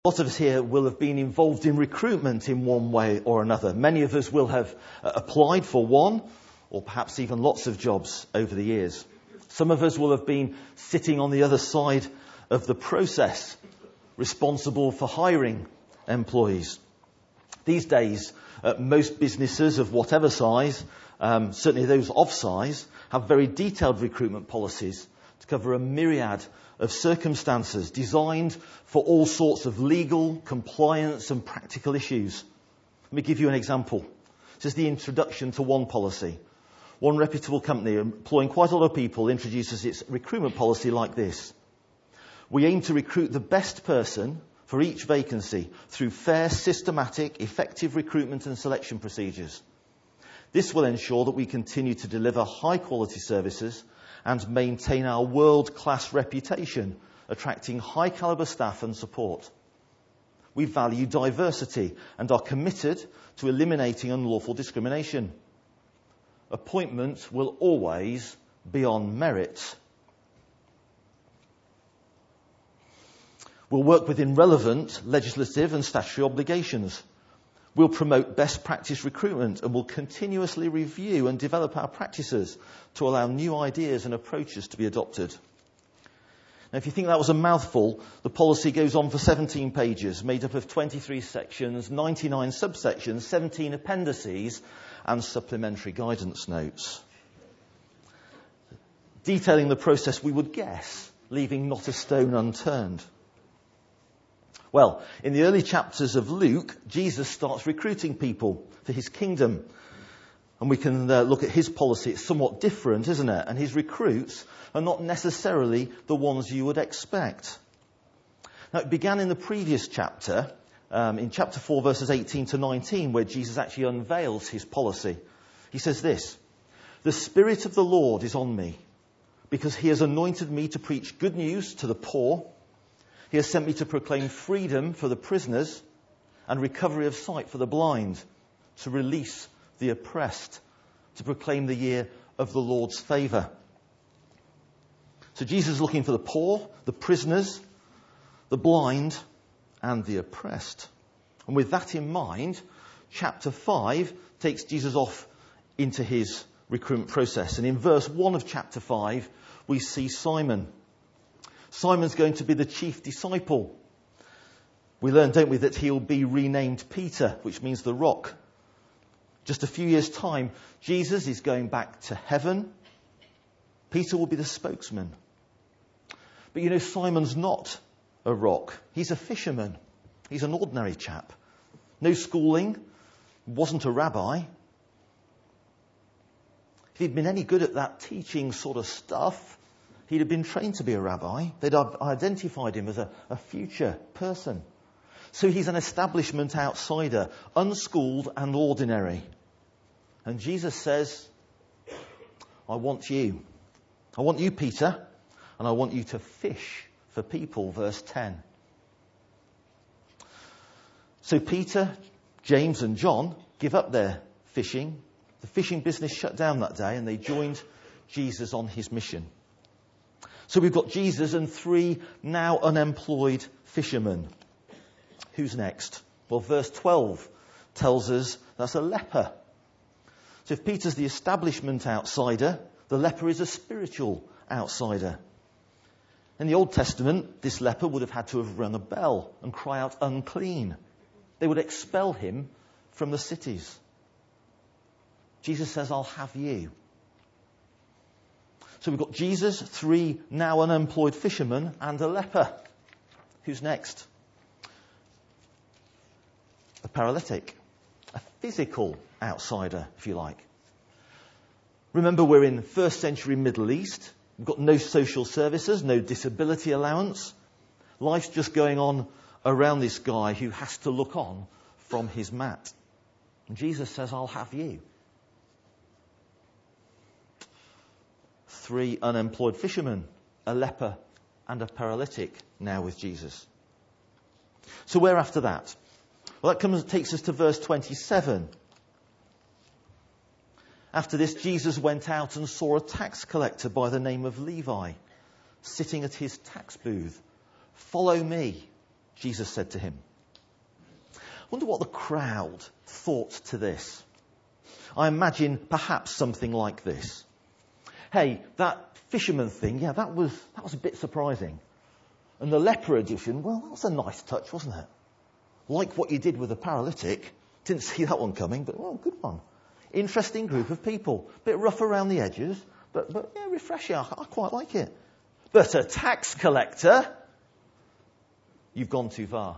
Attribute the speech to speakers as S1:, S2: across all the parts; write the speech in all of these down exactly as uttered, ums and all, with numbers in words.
S1: A lot of us here will have been involved in recruitment in one way or another. Many of us will have uh, applied for one or perhaps even lots of jobs over the years. Some of us will have been sitting on the other side of the process, responsible for hiring employees. These days, uh, most businesses of whatever size, um, certainly those of size, have very detailed recruitment policies to cover a myriad of circumstances designed for all sorts of legal, compliance and practical issues. Let me give you an example. This is the introduction to one policy. One reputable company employing quite a lot of people introduces its recruitment policy like this. We aim to recruit the best person for each vacancy through fair, systematic, effective recruitment and selection procedures. This will ensure that we continue to deliver high-quality services and maintain our world-class reputation, attracting high-caliber staff and support. We value diversity and are committed to eliminating unlawful discrimination. Appointment will always be on merit. We'll work within relevant legislative and statutory obligations. We'll promote best practice recruitment and will continuously review and develop our practices to allow new ideas and approaches to be adopted. Now, if you think that was a mouthful, the policy goes on for seventeen pages, made up of twenty-three sections, ninety-nine subsections, seventeen appendices, and supplementary guidance notes. Detailing the process we would guess, leaving not a stone unturned. Well, in the early chapters of Luke, Jesus starts recruiting people for his kingdom. And we can uh, look at his policy. It's somewhat different, isn't it? And his recruits are not necessarily the ones you would expect. Now, it began in the previous chapter, um, in chapter four, verses eighteen to nineteen, where Jesus actually unveils his policy. He says this, "The Spirit of the Lord is on me, because he has anointed me to preach good news to the poor. He has sent me to proclaim freedom for the prisoners and recovery of sight for the blind, to release the oppressed, to proclaim the year of the Lord's favour." So Jesus is looking for the poor, the prisoners, the blind, and the oppressed. And with that in mind, chapter five takes Jesus off into his recruitment process. And in verse one of chapter five, we see Simon. Simon's going to be the chief disciple. We learn, don't we, that he'll be renamed Peter, which means the rock. Just a few years' time, Jesus is going back to heaven. Peter will be the spokesman. But you know, Simon's not a rock. He's a fisherman. He's an ordinary chap. No schooling. Wasn't a rabbi. If he'd been any good at that teaching sort of stuff, he'd have been trained to be a rabbi. They'd have identified him as a, a future person. So he's an establishment outsider, unschooled and ordinary. And Jesus says, I want you. I want you, Peter, and I want you to fish for people, verse ten. So Peter, James and John give up their fishing. The fishing business shut down that day and they joined Jesus on his mission. So we've got Jesus and three now unemployed fishermen. Who's next? Well, verse twelve tells us that's a leper. So if Peter's the establishment outsider, the leper is a spiritual outsider. In the Old Testament, this leper would have had to have rung a bell and cry out, unclean. They would expel him from the cities. Jesus says, I'll have you. So we've got Jesus, three now unemployed fishermen, and a leper. Who's next? A paralytic. A physical outsider, if you like. Remember, we're in first century Middle East. We've got no social services, no disability allowance. Life's just going on around this guy who has to look on from his mat. And Jesus says, I'll have you. Three unemployed fishermen, a leper and a paralytic now with Jesus. So where after that? Well, that comes takes us to verse twenty-seven. After this, Jesus went out and saw a tax collector by the name of Levi sitting at his tax booth. Follow me, Jesus said to him. I wonder what the crowd thought to this. I imagine perhaps something like this. Hey, that fisherman thing, yeah, that was that was a bit surprising. And the leper edition, well, that was a nice touch, wasn't it? Like what you did with the paralytic. Didn't see that one coming, but, well, good one. Interesting group of people. Bit rough around the edges, but, but yeah, refreshing. I, I quite like it. But a tax collector, you've gone too far.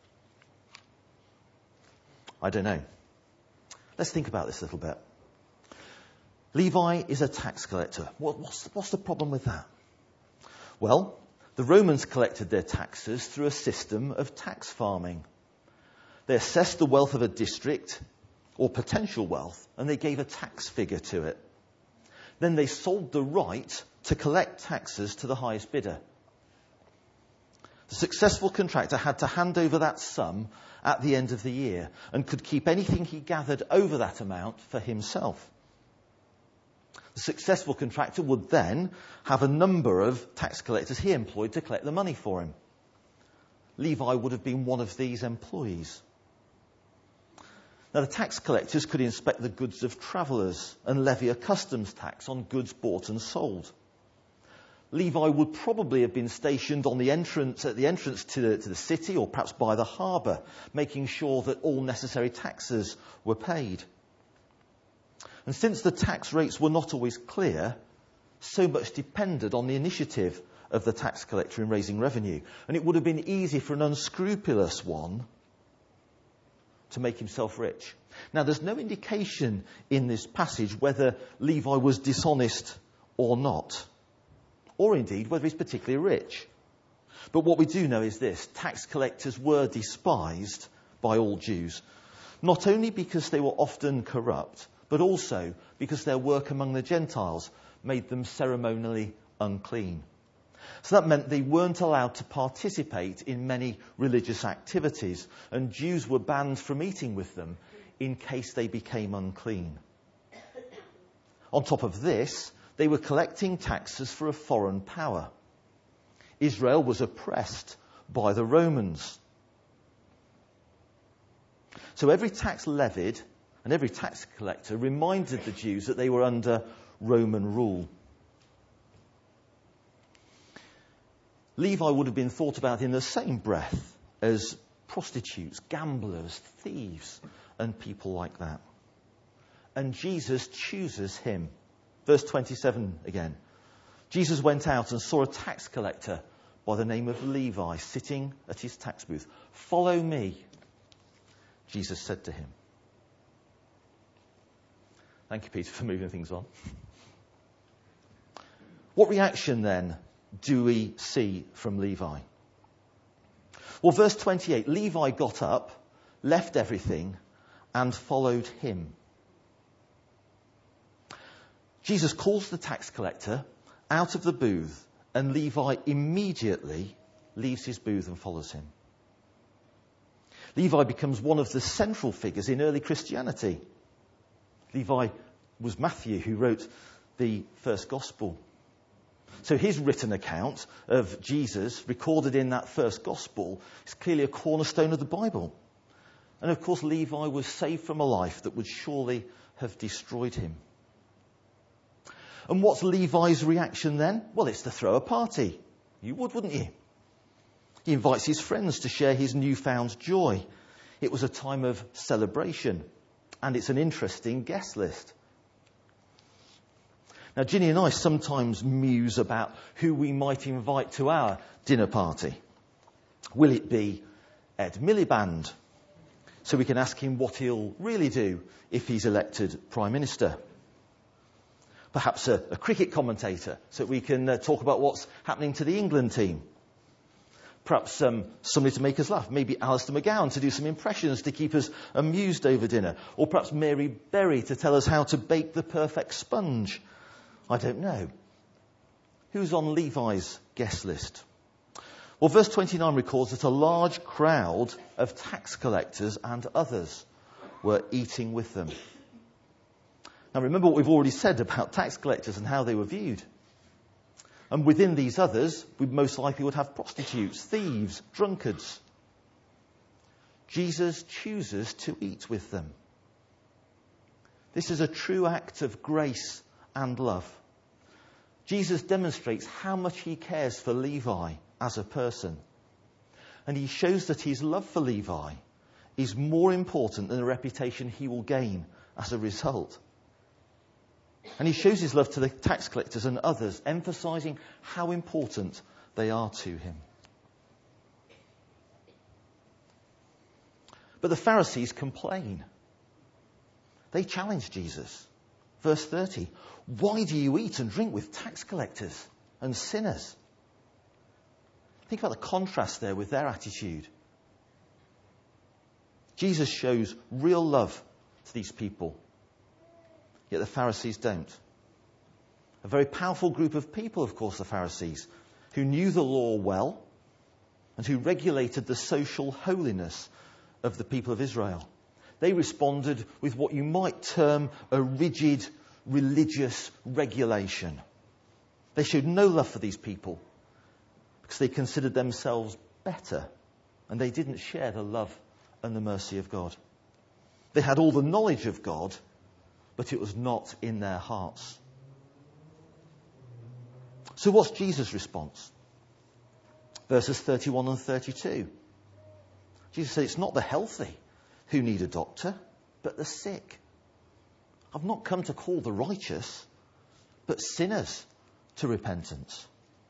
S1: I don't know. Let's think about this a little bit. Levi is a tax collector. What, what's, what's the problem with that? Well, the Romans collected their taxes through a system of tax farming. They assessed the wealth of a district, or potential wealth, and they gave a tax figure to it. Then they sold the right to collect taxes to the highest bidder. The successful contractor had to hand over that sum at the end of the year and could keep anything he gathered over that amount for himself. The successful contractor would then have a number of tax collectors he employed to collect the money for him. Levi would have been one of these employees. Now, the tax collectors could inspect the goods of travellers and levy a customs tax on goods bought and sold. Levi would probably have been stationed on the entrance, at the entrance to the, to the city, or perhaps by the harbour, making sure that all necessary taxes were paid. And since the tax rates were not always clear, so much depended on the initiative of the tax collector in raising revenue. And it would have been easy for an unscrupulous one to make himself rich. Now, there's no indication in this passage whether Levi was dishonest or not, or indeed whether he's particularly rich. But what we do know is this: tax collectors were despised by all Jews, not only because they were often corrupt, but also because their work among the Gentiles made them ceremonially unclean. So that meant they weren't allowed to participate in many religious activities, and Jews were banned from eating with them in case they became unclean. On top of this, they were collecting taxes for a foreign power. Israel was oppressed by the Romans. So every tax levied and every tax collector reminded the Jews that they were under Roman rule. Levi would have been thought about in the same breath as prostitutes, gamblers, thieves, and people like that. And Jesus chooses him. Verse twenty-seven again. Jesus went out and saw a tax collector by the name of Levi sitting at his tax booth. "Follow me," Jesus said to him. Thank you, Peter, for moving things on. What reaction then do we see from Levi? Well, verse twenty-eight, Levi got up, left everything, and followed him. Jesus calls the tax collector out of the booth, and Levi immediately leaves his booth and follows him. Levi becomes one of the central figures in early Christianity. Levi was Matthew, who wrote the first gospel. So his written account of Jesus, recorded in that first gospel, is clearly a cornerstone of the Bible. And of course, Levi was saved from a life that would surely have destroyed him. And what's Levi's reaction then? Well, it's to throw a party. You would, wouldn't you? He invites his friends to share his newfound joy. It was a time of celebration, and it's an interesting guest list. Now, Ginny and I sometimes muse about who we might invite to our dinner party. Will it be Ed Miliband? So we can ask him what he'll really do if he's elected Prime Minister. Perhaps a, a cricket commentator, so we can uh, talk about what's happening to the England team. Perhaps um, somebody to make us laugh. Maybe Alistair McGowan to do some impressions to keep us amused over dinner. Or perhaps Mary Berry to tell us how to bake the perfect sponge. I don't know. Who's on Levi's guest list? Well, verse twenty-nine records that a large crowd of tax collectors and others were eating with them. Now, remember what we've already said about tax collectors and how they were viewed. And within these others, we most likely would have prostitutes, thieves, drunkards. Jesus chooses to eat with them. This is a true act of grace and love. Jesus demonstrates how much he cares for Levi as a person. And he shows that his love for Levi is more important than the reputation he will gain as a result. And he shows his love to the tax collectors and others, emphasizing how important they are to him. But the Pharisees complain. They challenge Jesus. Verse thirty, why do you eat and drink with tax collectors and sinners? Think about the contrast there with their attitude. Jesus shows real love to these people, yet the Pharisees don't. A very powerful group of people, of course, the Pharisees, who knew the law well and who regulated the social holiness of the people of Israel. They responded with what you might term a rigid religious regulation. They showed no love for these people because they considered themselves better and they didn't share the love and the mercy of God. They had all the knowledge of God, but it was not in their hearts. So what's Jesus' response? Verses thirty-one and thirty-two. Jesus said, it's not the healthy who need a doctor, but the sick. I've not come to call the righteous, but sinners to repentance.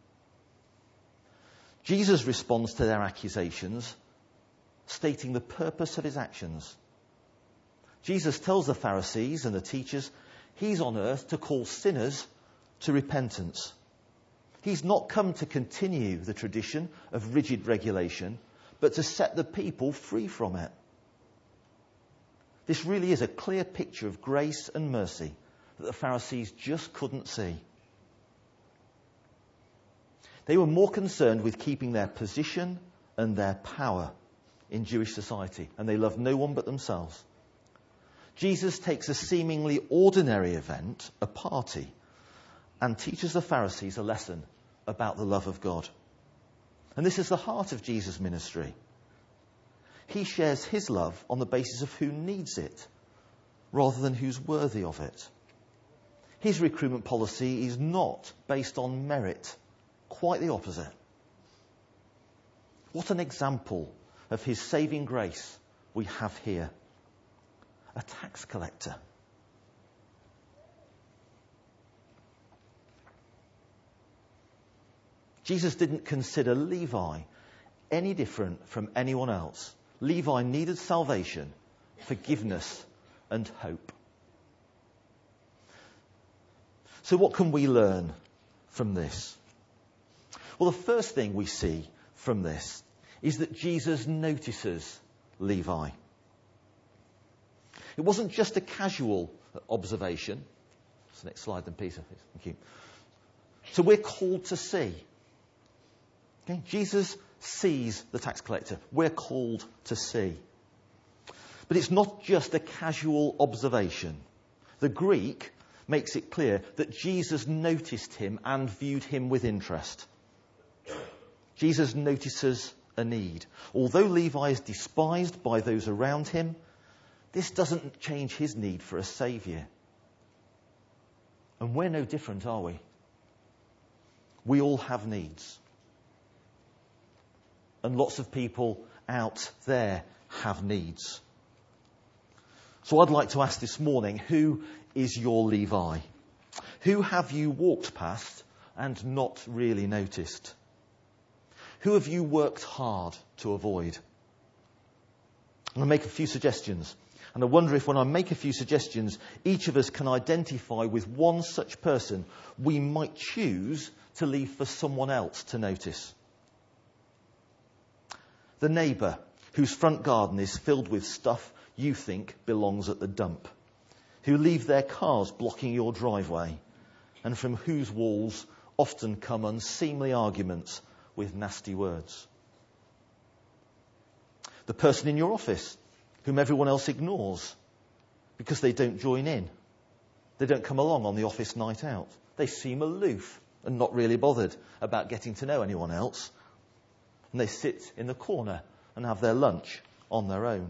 S1: Jesus responds to their accusations, stating the purpose of his actions. Jesus tells the Pharisees and the teachers he's on earth to call sinners to repentance. He's not come to continue the tradition of rigid regulation, but to set the people free from it. This really is a clear picture of grace and mercy that the Pharisees just couldn't see. They were more concerned with keeping their position and their power in Jewish society, and they loved no one but themselves. Jesus takes a seemingly ordinary event, a party, and teaches the Pharisees a lesson about the love of God. And this is the heart of Jesus' ministry. He shares his love on the basis of who needs it, rather than who's worthy of it. His recruitment policy is not based on merit, quite the opposite. What an example of his saving grace we have here. A tax collector. Jesus didn't consider Levi any different from anyone else. Levi needed salvation, forgiveness, and hope. So what can we learn from this? Well, the first thing we see from this is that Jesus notices Levi. It wasn't just a casual observation. That's the next slide then, Peter. Thank you. So we're called to see. Okay? Jesus sees the tax collector. We're called to see. But it's not just a casual observation. The Greek makes it clear that Jesus noticed him and viewed him with interest. Jesus notices a need. Although Levi is despised by those around him, this doesn't change his need for a saviour. And we're no different, are we? We all have needs. And lots of people out there have needs. So I'd like to ask this morning, who is your Levi? Who have you walked past and not really noticed? Who have you worked hard to avoid? I'm going to make a few suggestions. And I wonder if when I make a few suggestions, each of us can identify with one such person we might choose to leave for someone else to notice. The neighbour whose front garden is filled with stuff you think belongs at the dump. Who leave their cars blocking your driveway. And from whose walls often come unseemly arguments with nasty words. The person in your office whom everyone else ignores because they don't join in. They don't come along on the office night out. They seem aloof and not really bothered about getting to know anyone else. And they sit in the corner and have their lunch on their own.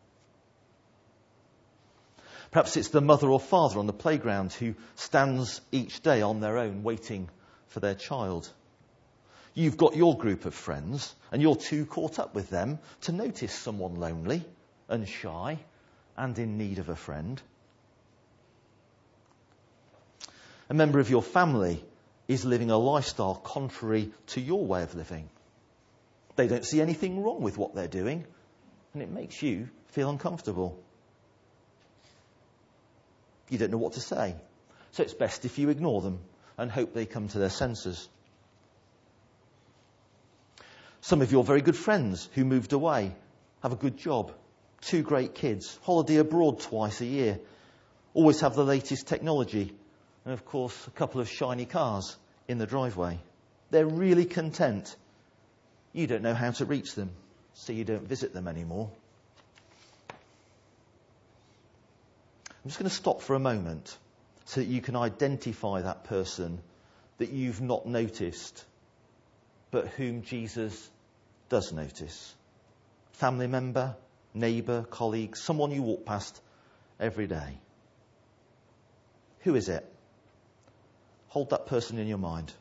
S1: Perhaps it's the mother or father on the playground who stands each day on their own waiting for their child. You've got your group of friends and you're too caught up with them to notice someone lonely and shy and in need of a friend. A member of your family is living a lifestyle contrary to your way of living. They don't see anything wrong with what they're doing, and it makes you feel uncomfortable. You don't know what to say, so it's best if you ignore them and hope they come to their senses. Some of your very good friends who moved away have a good job, two great kids, holiday abroad twice a year, always have the latest technology, and of course a couple of shiny cars in the driveway. They're really content. You don't know how to reach them, so you don't visit them anymore. I'm just going to stop for a moment so that you can identify that person that you've not noticed, but whom Jesus does notice. Family member, neighbour, colleague, someone you walk past every day. Who is it? Hold that person in your mind.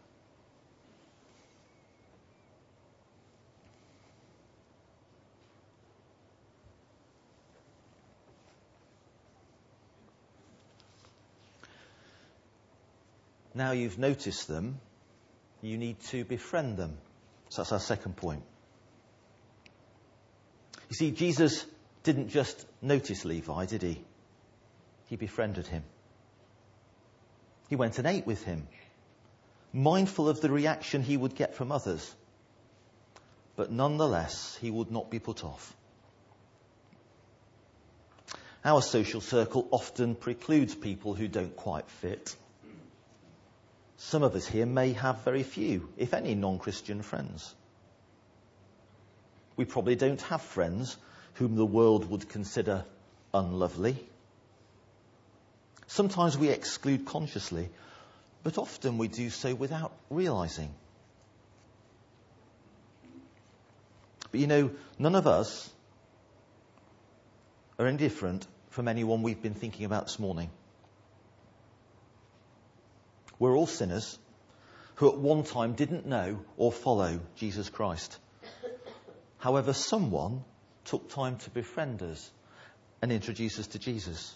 S1: Now you've noticed them, you need to befriend them. So that's our second point. You see, Jesus didn't just notice Levi, did he? He befriended him. He went and ate with him, mindful of the reaction he would get from others. But nonetheless, he would not be put off. Our social circle often precludes people who don't quite fit. Some of us here may have very few, if any, non-Christian friends. We probably don't have friends whom the world would consider unlovely. Sometimes we exclude consciously, but often we do so without realising. But you know, none of us are any different from anyone we've been thinking about this morning. We're all sinners who at one time didn't know or follow Jesus Christ. However, someone took time to befriend us and introduce us to Jesus.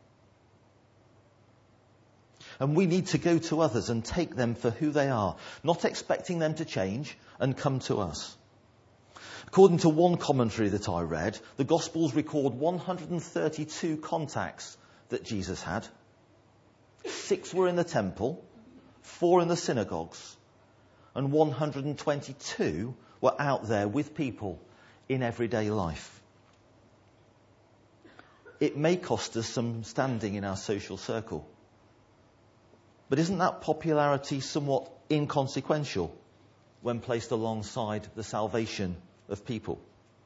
S1: And we need to go to others and take them for who they are, not expecting them to change and come to us. According to one commentary that I read, the Gospels record one hundred thirty-two contacts that Jesus had. Six were in the temple, four in the synagogues, and one hundred twenty-two were out there with people in everyday life. It may cost us some standing in our social circle. But isn't that popularity somewhat inconsequential when placed alongside the salvation of people?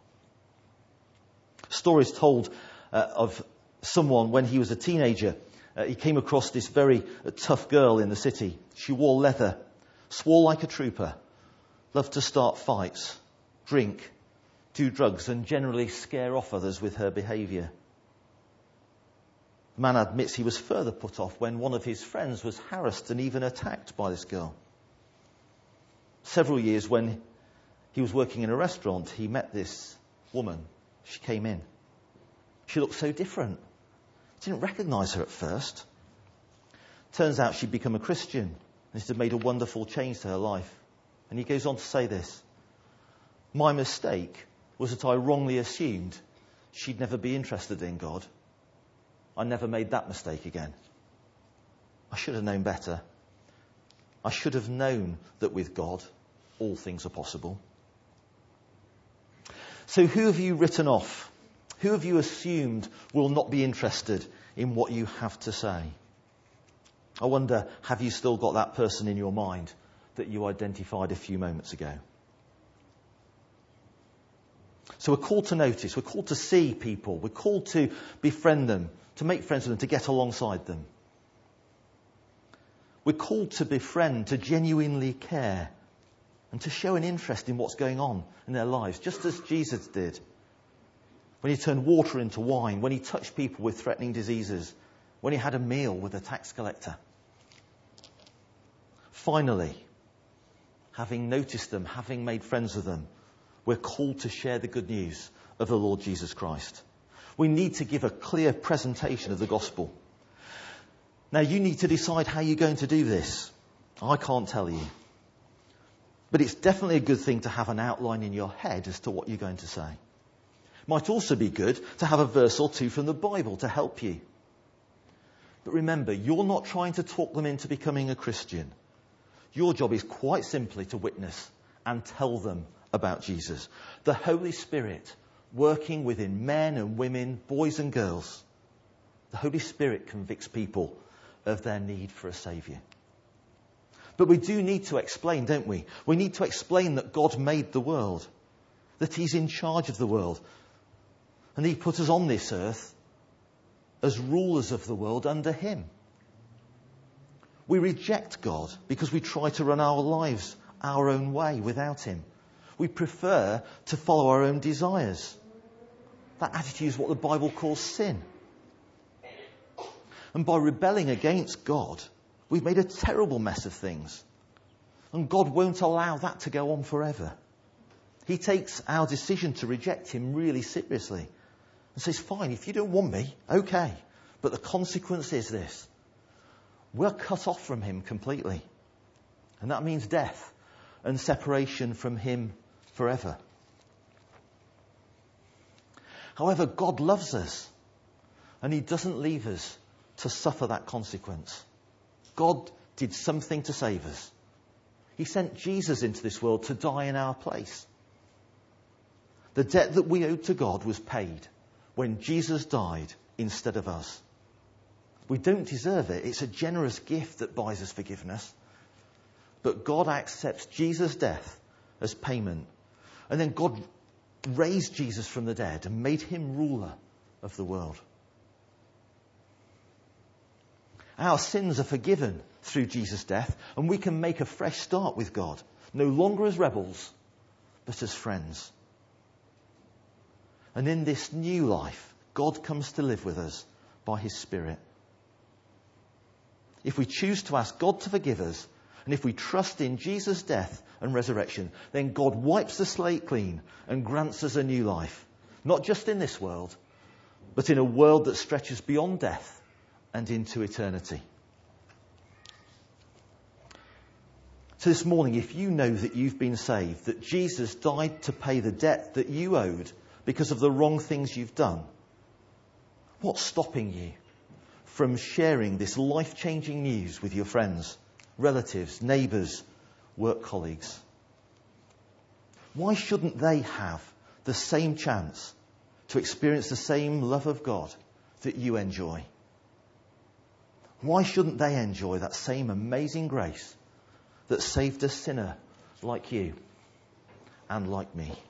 S1: Stories told uh, of someone when he was a teenager. Uh, he came across this very uh, tough girl in the city. She wore leather, swore like a trooper, loved to start fights, drink, do drugs, and generally scare off others with her behaviour. The man admits he was further put off when one of his friends was harassed and even attacked by this girl. Several years when he was working in a restaurant, he met this woman. She came in. She looked so different. He didn't recognise her at first. Turns out she'd become a Christian, and this had made a wonderful change to her life. And he goes on to say this: "My mistake was that I wrongly assumed she'd never be interested in God. I never made that mistake again. I should have known better. I should have known that with God, all things are possible." So who have you written off? Who have you assumed will not be interested in what you have to say? I wonder, have you still got that person in your mind that you identified a few moments ago? So we're called to notice, we're called to see people, we're called to befriend them, to make friends with them, to get alongside them. We're called to befriend, to genuinely care, and to show an interest in what's going on in their lives, just as Jesus did. when he turned water into wine, when he touched people with threatening diseases, when he had a meal with a tax collector. Finally, having noticed them, having made friends with them, we're called to share the good news of the Lord Jesus Christ. We need to give a clear presentation of the gospel. Now, you need to decide how you're going to do this. I can't tell you. But it's definitely a good thing to have an outline in your head as to what you're going to say. It might also be good to have a verse or two from the Bible to help you. But remember, you're not trying to talk them into becoming a Christian. Your job is quite simply to witness and tell them about Jesus. The Holy Spirit working within men and women, boys and girls. The Holy Spirit convicts people of their need for a Saviour. But we do need to explain, don't we? We need to explain that God made the world, that he's in charge of the world, and he put us on this earth as rulers of the world under him. We reject God because we try to run our lives our own way without him. We prefer to follow our own desires. That attitude is what the Bible calls sin. And by rebelling against God, we've made a terrible mess of things. And God won't allow that to go on forever. He takes our decision to reject him really seriously. And says, fine, if you don't want me, okay. But the consequence is this. We're cut off from him completely. And that means death and separation from him forever. However, God loves us. And he doesn't leave us to suffer that consequence. God did something to save us. He sent Jesus into this world to die in our place. The debt that we owed to God was paid when Jesus died instead of us. We don't deserve it. It's a generous gift that buys us forgiveness. But God accepts Jesus' death as payment. And then God raised Jesus from the dead and made him ruler of the world. Our sins are forgiven through Jesus' death, and we can make a fresh start with God, no longer as rebels, but as friends. And in this new life, God comes to live with us by his Spirit. If we choose to ask God to forgive us, and if we trust in Jesus' death and resurrection, then God wipes the slate clean and grants us a new life, not just in this world, but in a world that stretches beyond death and into eternity. So this morning, if you know that you've been saved, that Jesus died to pay the debt that you owed because of the wrong things you've done, what's stopping you from sharing this life-changing news with your friends, relatives, neighbours, work colleagues? Why shouldn't they have the same chance to experience the same love of God that you enjoy? Why shouldn't they enjoy that same amazing grace that saved a sinner like you and like me?